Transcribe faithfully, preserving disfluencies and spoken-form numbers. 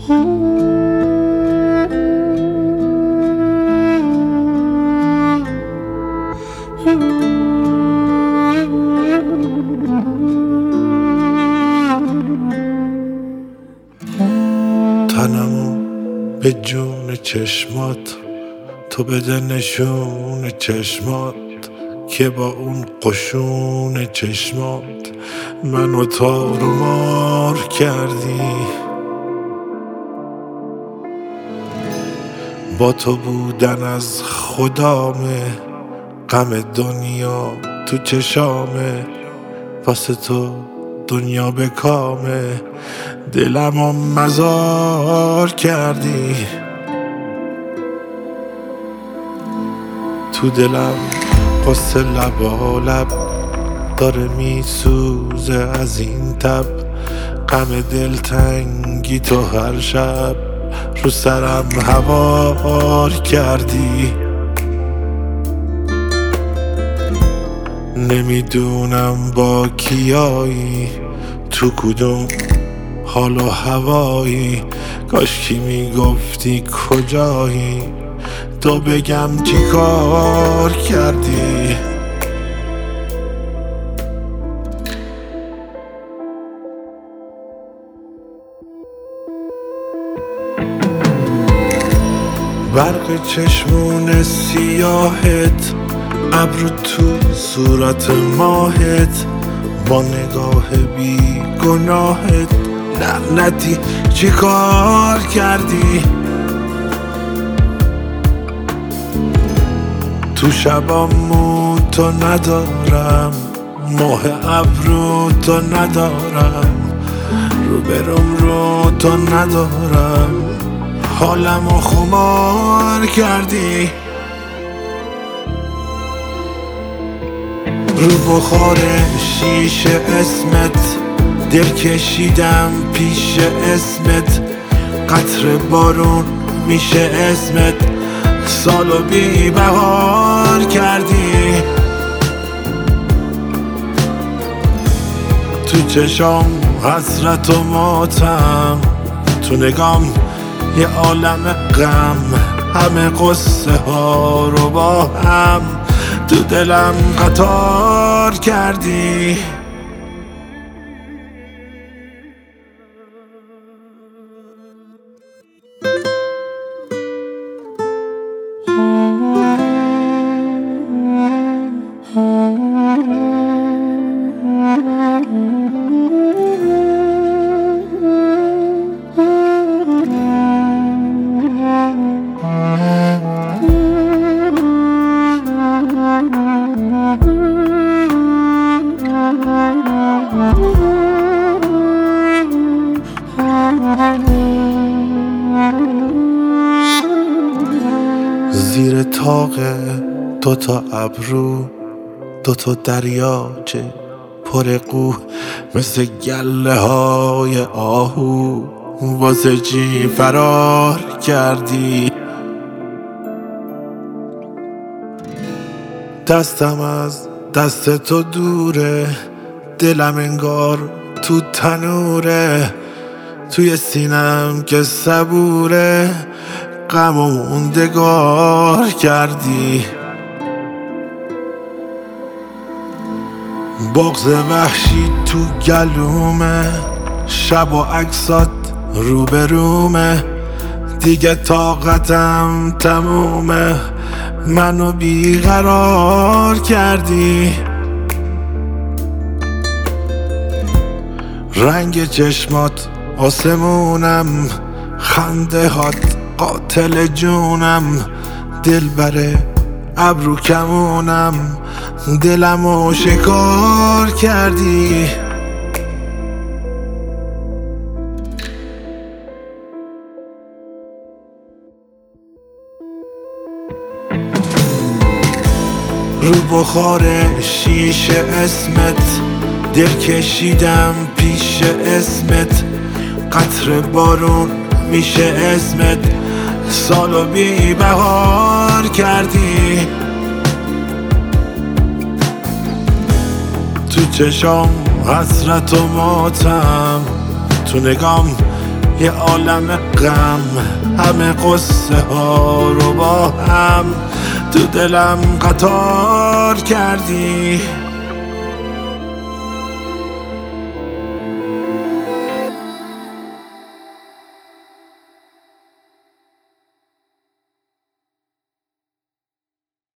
تنمو به جون چشمات تو بده نشون چشمات که با اون قشون چشمات منو تار و مار کردی. با تو بودن از خدامه، غم دنیا تو چشامه، واسه تو دنیا به کامه، دلمو مزار کردی. تو دلم قصه لبا لب داره میسوزه از این تب، غم دلتنگی تو هر شب رو سرم هوار کردی. نمیدونم با کیایی، تو کدوم حال و هوایی، کاشکی میگفتی کجایی تو بگم چی کار کردی. برق چشمون سیاهت، ابرو تو صورت ماهت، با نگاه بی گناهت لعنتی چی کار کردی. تو شبامو تو ندارم، ماه ابرو تو ندارم، رو برم رو تو ندارم، حالمو خمار کردی. رو بخار شیشه اسمت دل کشیدم پیش اسمت، قطر بارون میشه اسمت، سالو بی بهار کردی. تو چشام حسرت و ماتم، تو نگام یه عالم غم، همه قصه ها رو با هم تو دلم قطار کردی. زیر طاق دوتا ابرو دوتا دریاچه پر قو، مثل گله های آهو واسه چی فرار کردی. دستم از دست تو دوره، دلم انگار تو تنوره، توی سینم که صبوره، غم و موندگار کردی. بغض وحشی تو گلومه، شب و عکسات روبرومه، دیگه طاقتم تمومه، منو بیقرار کردی. رنگ چشمات آسمونم، خنده هات قاتل جونم، دل بره ابرو کمونم، دلمو شکار کردی. رو بخار شیشه اسمت دل کشیدم پیش اسمت، قطر بارون میشه اسمت، سالو بی بهار کردی. تو چشام حسرت و ماتم، تو نگام یه عالم غم، همه قصه ها رو با هم تو دلم قطار کردی.